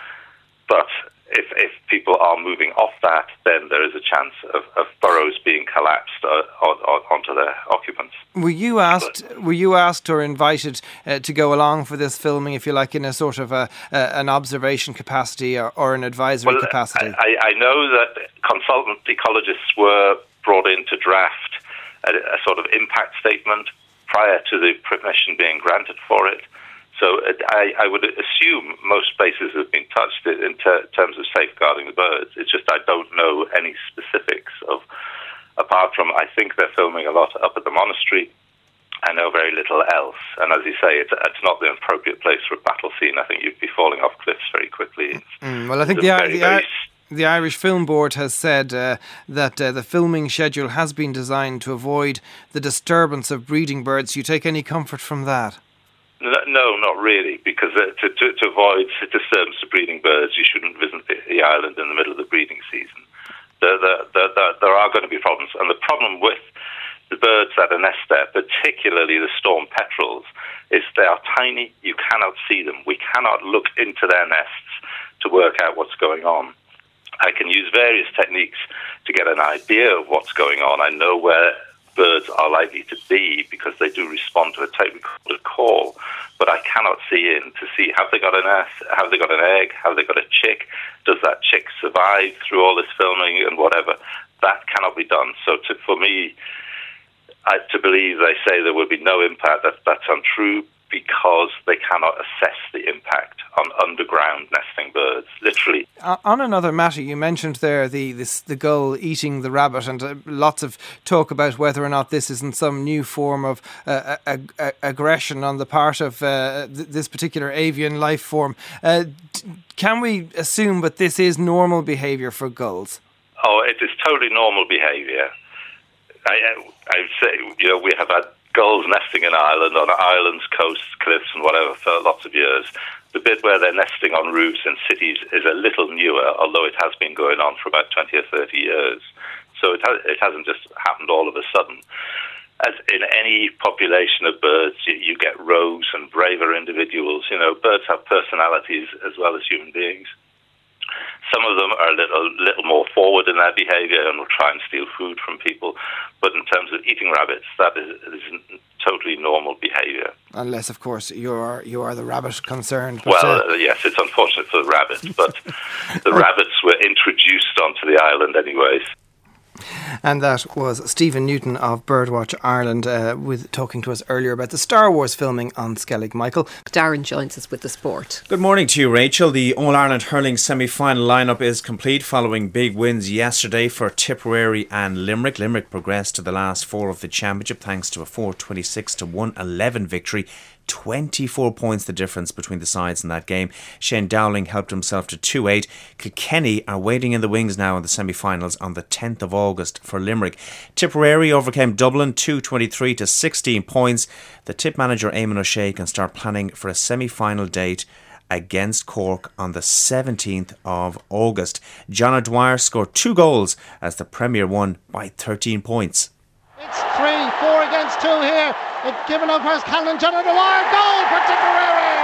But if, if people are moving off that, then there is a chance of, of burrows being collapsed uh, on, on, onto their occupants. Were you asked? But, were you asked or invited uh, to go along for this filming, if you like, in a sort of a, uh, an observation capacity or, or an advisory well, capacity? I, I know that consultant ecologists were brought in to draft a, a sort of impact statement prior to the permission being granted for it. So I, I would assume most places have been touched in ter- terms of safeguarding the birds. It's just I don't know any specifics of, apart from I think they're filming a lot up at the monastery. I know very little else. And as you say, it's, it's not the appropriate place for a battle scene. I think you'd be falling off cliffs very quickly. Mm, well, I think the, very, the, very the Irish Film Board has said uh, that uh, the filming schedule has been designed to avoid the disturbance of breeding birds. Do you take any comfort from that? No, not really, because uh, to, to, to avoid disturbance of breeding birds, you shouldn't visit the, the island in the middle of the breeding season. There, there, there, there, there are going to be problems, and the problem with the birds that are nest there, particularly the storm petrels, is they are tiny. You cannot see them. We cannot look into their nests to work out what's going on. I can use various techniques to get an idea of what's going on. I know where birds are likely to be because they do respond to a tape recorded call, but I cannot see in to see have they got an nest, have they got an egg, have they got a chick, does that chick survive through all this filming and whatever. That cannot be done. So to, for me, I, to believe they say there will be no impact, that, that's untrue, because they cannot assess the impact on underground nesting birds, literally. Uh, on another matter, you mentioned there the this, the gull eating the rabbit, and uh, lots of talk about whether or not this isn't some new form of uh, ag- ag- aggression on the part of uh, th- this particular avian life form. Uh, d- can we assume that this is normal behaviour for gulls? Oh, it is totally normal behaviour. I, I would say, you know, we have had gulls nesting in Ireland, on islands, coasts, cliffs and whatever for lots of years. The bit where they're nesting on roofs in cities is a little newer, although it has been going on for about twenty or thirty years. So it, ha- it hasn't just happened all of a sudden. As in any population of birds, you, you get rogues and braver individuals. You know, birds have personalities as well as human beings. Some of them are a little, little more forward in their behaviour and will try and steal food from people. But in terms of eating rabbits, that is, is totally normal behaviour. Unless, of course, you are you are the rabbit concerned. But, well, uh, uh, yes, it's unfortunate for the rabbits, but the rabbits were introduced onto the island anyways. And that was Stephen Newton of Birdwatch Ireland uh, with talking to us earlier about the Star Wars filming on Skellig. Michael. Darren joins us with the sport. Good morning to you, Rachel. The All-Ireland hurling semi-final lineup is complete following big wins yesterday for Tipperary and Limerick. Limerick progressed to the last four of the championship thanks to a four twenty-six to one eleven victory. twenty-four points the difference between the sides in that game. Shane Dowling helped himself to two eight. Kilkenny are waiting in the wings now in the semi-finals on the tenth of August for Limerick. Tipperary overcame Dublin two twenty-three to sixteen points. The tip manager Eamon O'Shea can start planning for a semi-final date against Cork on the seventeenth of August. John O'Dwyer scored two goals as the Premier won by thirteen points. It's three, four against two here. It's given up as Callanan, John O'Dwyer, goal for Tipperary!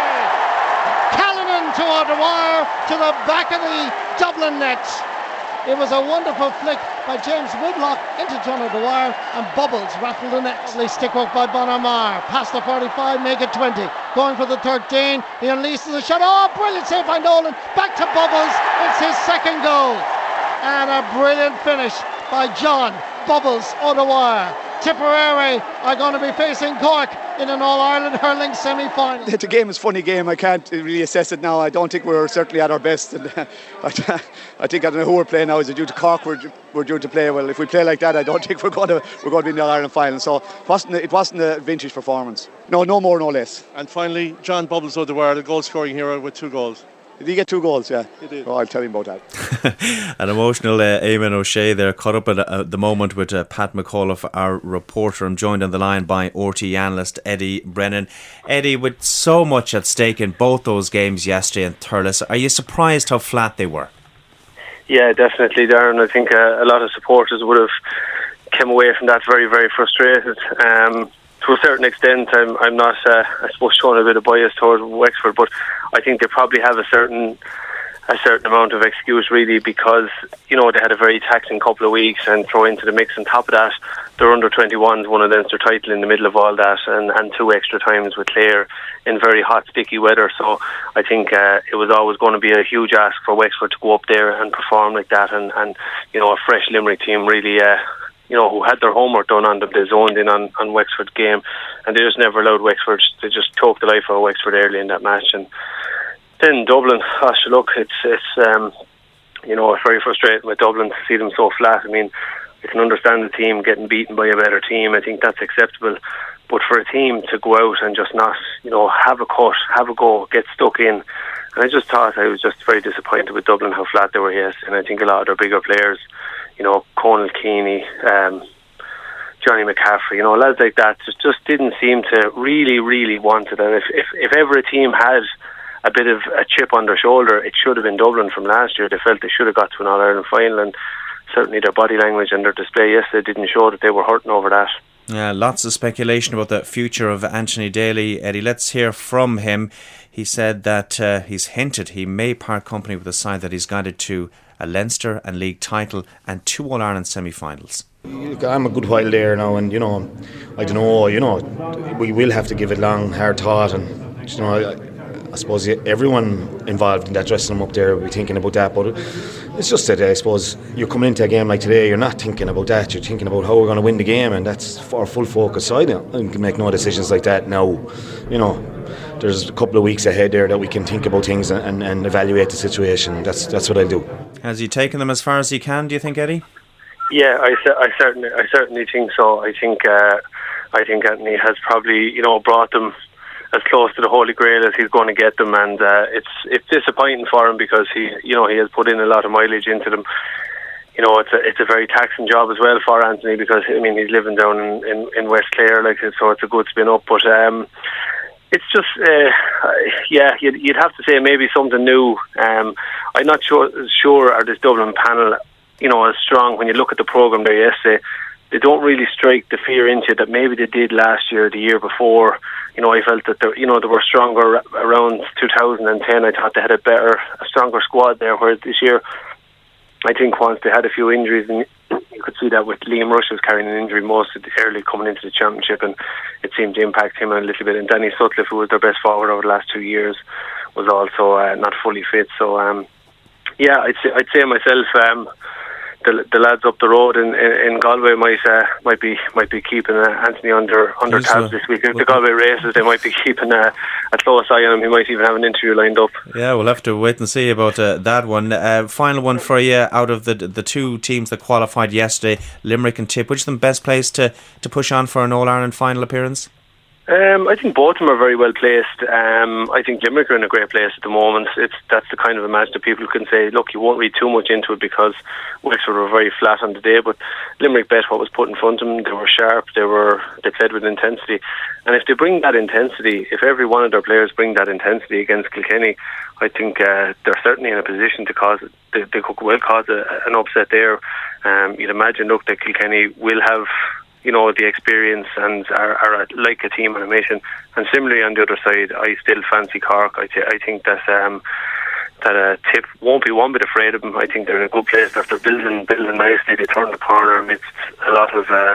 Callanan to O'Dwyer to the back of the Dublin net. It was a wonderful flick by James Whitlock into John O'Dwyer, and Bubbles rattled the net. Lovely stick work by Bonamar. Past the forty-five, make it twenty. Going for the thirteen, he unleashes a shot. Oh, brilliant save by Nolan. Back to Bubbles. It's his second goal. And a brilliant finish by John Bubbles O'Dwyer. Tipperary are going to be facing Cork in an All-Ireland hurling semi-final. The game is a funny game. I can't really assess it now. I don't think we're certainly at our best. And uh, I, I think I don't know who we're playing now. Is it due to Cork we're, we're due to play? Well, if we play like that, I don't think we're going to we're going to be in the All-Ireland final. So it wasn't, it wasn't a vintage performance. No, no more, no less. And finally, John Bubbles O'Dwyer, the goal-scoring hero with two goals. Did he get two goals? Yeah. He did. Oh, I'll tell him about that. An emotional uh, Eamon O'Shea there, caught up at uh, the moment with uh, Pat McAuliffe, our reporter. I'm joined on the line by R T E analyst Eddie Brennan. Eddie, with so much at stake in both those games yesterday in Thurles, are you surprised how flat they were? Yeah, definitely, Darren. I think uh, a lot of supporters would have come away from that very, very frustrated. Um, to a certain extent, I'm, I'm not, uh, I suppose, showing a bit of bias towards Wexford, but I think they probably have a certain a certain amount of excuse, really, because, you know, they had a very taxing couple of weeks, and throw into the mix on top of that their under twenty-ones won a Leinster title in the middle of all that, and, and two extra times with Clare in very hot, sticky weather. So I think uh, it was always going to be a huge ask for Wexford to go up there and perform like that, and, and you know, a fresh Limerick team really uh, you know, who had their homework done on them. They zoned in on, on Wexford's game, and they just never allowed Wexford. They just choked the life out of Wexford early in that match. And then Dublin, gosh, look, it's it's um, you know, it's very frustrating with Dublin to see them so flat. I mean, I can understand the team getting beaten by a better team. I think that's acceptable. But for a team to go out and just not, you know, have a cut, have a go, get stuck in, and I just thought I was just very disappointed with Dublin how flat they were yesterday. And I think a lot of their bigger players, you know, Conal Keeney, um, Johnny McCaffrey, you know, lads like that just, just didn't seem to really, really want it. And if, if, if ever a team had a bit of a chip on their shoulder, it should have been Dublin from last year. They felt they should have got to an All-Ireland final, and certainly their body language and their display yesterday didn't show that they were hurting over that. Yeah, lots of speculation about the future of Anthony Daly. Eddie, let's hear from him. He said that uh, he's hinted he may part company with the side that he's guided to a Leinster and League title and two All-Ireland semi-finals. I'm a good while there now, and you know, I don't know, you know, we will have to give it long, hard thought, and you know, I, I suppose everyone involved in that dressing room up there will be thinking about that, but it's just that I suppose you're coming into a game like today, you're not thinking about that, you're thinking about how we're going to win the game, and that's our full focus. So I don't make no decisions like that now. You know, there's a couple of weeks ahead there that we can think about things and, and, and evaluate the situation. That's that's what I'll do. Has he taken them as far as he can, do you think, Eddie? Yeah, I, I certainly I certainly think so. I think uh, I think Anthony has probably, you know, brought them as close to the Holy Grail as he's going to get them, and uh, it's it's disappointing for him because he, you know, he has put in a lot of mileage into them. You know, it's a it's a very taxing job as well for Anthony because I mean he's living down in, in, in West Clare, like, so it's a good spin up. But um, it's just uh, yeah, you'd, you'd have to say maybe something new. Um, I'm not sure sure are this Dublin panel, you know, as strong when you look at the programme there yesterday. They don't really strike the fear into you that maybe they did last year, the year before. You know, I felt that they, you know, they were stronger around two thousand ten. I thought they had a better, a stronger squad there. Whereas this year, I think once they had a few injuries, and you could see that with Liam Rush was carrying an injury most of the early coming into the championship, and it seemed to impact him a little bit. And Danny Sutcliffe, who was their best forward over the last two years, was also uh, not fully fit. So um, yeah, I'd say, I'd say myself, um, the, the lads up the road in, in, in Galway might uh, might be might be keeping uh, Anthony under under tabs this week. The Galway races, they might be keeping uh, a close eye on him. He might even have an interview lined up. Yeah, we'll have to wait and see about uh, that one. Uh, final one for you, out of the the two teams that qualified yesterday, Limerick and Tip, which is the best place to, to push on for an All-Ireland final appearance? Um, I think both of them are very well placed. Um, I think Limerick are in a great place at the moment. It's that's the kind of a match that people can say, look, you won't read too much into it because Wexford were very flat on the day, but Limerick bet what was put in front of them. They were sharp. They were they played with intensity, and if they bring that intensity, if every one of their players bring that intensity against Kilkenny, I think uh, they're certainly in a position to cause it. They, they could well cause a, an upset there. Um, you'd imagine, look, that Kilkenny will have, you know, the experience and are, are like a team on a mission. And similarly on the other side, I still fancy Cork. I, th- I think that um, that uh, Tip won't be one bit afraid of them. I think they're in a good place after building building nicely. They turned the corner amidst a lot of uh,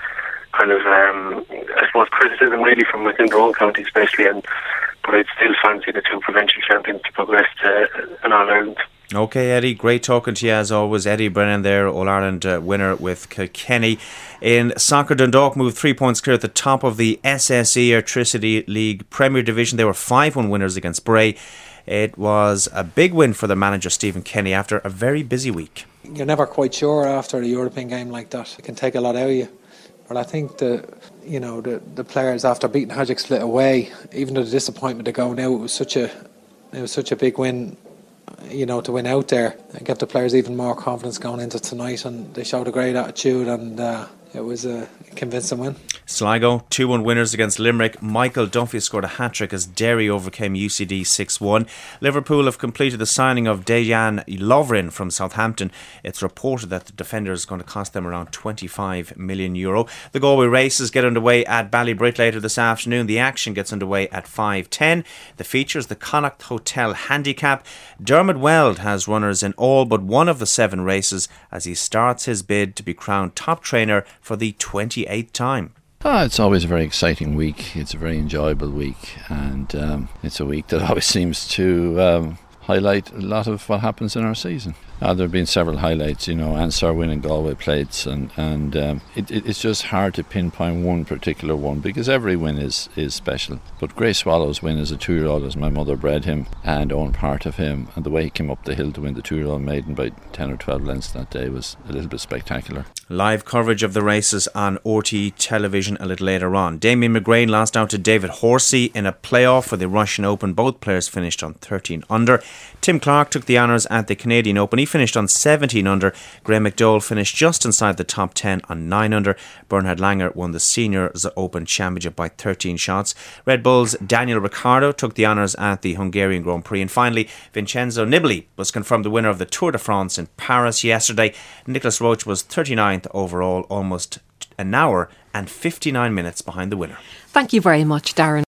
kind of um, I suppose criticism really from within their own county especially. And but I'd still fancy the two provincial champions to progress to an All-Ireland. Okay, Eddie, great talking to you as always. Eddie Brennan there, All-Ireland uh, winner with Kilkenny. In soccer, Dundalk moved three points clear at the top of the S S E Airtricity League Premier Division. They were five one winners against Bray. It was a big win for the manager Stephen Kenny after a very busy week. You're never quite sure after a European game like that. It can take a lot out of you. But I think the you know the, the players, after beating Hajduk Split away, even though the disappointment to go now, it was such a it was such a big win, you know, to win out there and get the players even more confidence going into tonight, and they showed a great attitude, and uh, it was a convincing win. Sligo, two one winners against Limerick. Michael Duffy scored a hat-trick as Derry overcame U C D six one. Liverpool have completed the signing of Dejan Lovren from Southampton. It's reported that the defender is going to cost them around twenty-five million euro. The Galway races get underway at Ballybrit later this afternoon. The action gets underway at five ten. The features the Connacht Hotel Handicap. Dermot Weld has runners in all but one of the seven races as he starts his bid to be crowned top trainer for the twenty-eighth time. Ah, it's always a very exciting week. It's a very enjoyable week, and um, it's a week that always seems to um, highlight a lot of what happens in our season. Uh, there have been several highlights, you know, Ansar winning Galway plates, and, and um, it, it, it's just hard to pinpoint one particular one because every win is, is special. But Grey Swallow's win as a two-year-old, as my mother bred him and owned part of him, and the way he came up the hill to win the two-year-old maiden by ten or twelve lengths that day was a little bit spectacular. Live coverage of the races on R T E television a little later on. Damien McGrain lost out to David Horsey in a playoff for the Russian Open. Both players finished on thirteen under. Tim Clark took the honours at the Canadian Open. He finished on seventeen under. Graham McDowell finished just inside the top ten on nine under. Bernhard Langer won the Seniors Open Championship by thirteen shots. Red Bull's Daniel Ricciardo took the honours at the Hungarian Grand Prix. And finally, Vincenzo Nibali was confirmed the winner of the Tour de France in Paris yesterday. Nicholas Roach was thirty-ninth overall, almost an hour and fifty-nine minutes behind the winner. Thank you very much, Darren.